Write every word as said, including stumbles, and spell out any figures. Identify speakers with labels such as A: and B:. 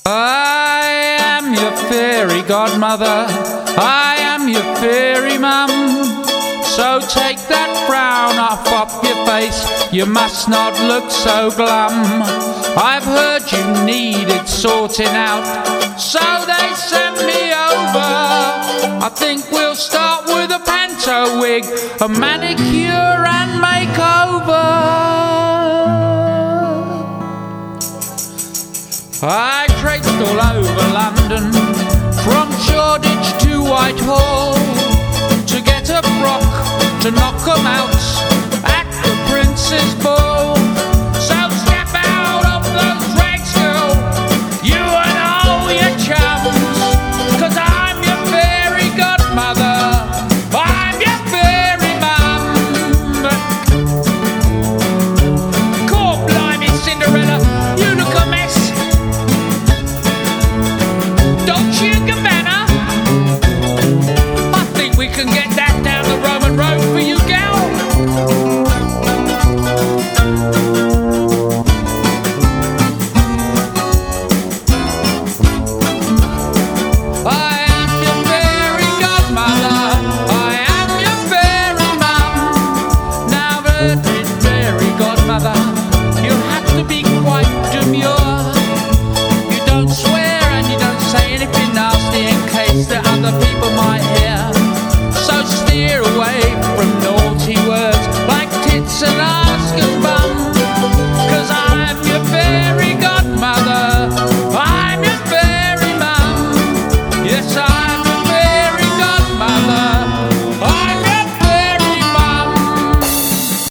A: I am your fairy godmother, I am your fairy mum. So take that frown off of your face, you must not look so glum. I've heard you needed sorting out, so they sent me over. I think we'll start with a panto wig, a manicure and makeover. I traipsed all over London, from Shoreditch to Whitehall, to get a frock to knock 'em out at the Prince's Ball. So step out of those rags, girl, you and all your chums, 'cause I'm your fairy godmother, I'm your fairy mum. Cool, blimey, Cinderella, you look a mess. Dolce & Gabbana, I think we can get that down the Roman road for you, gal. I am your fairy godmother, I am your fairy mum. Now, virgin fairy godmother, you have to be quite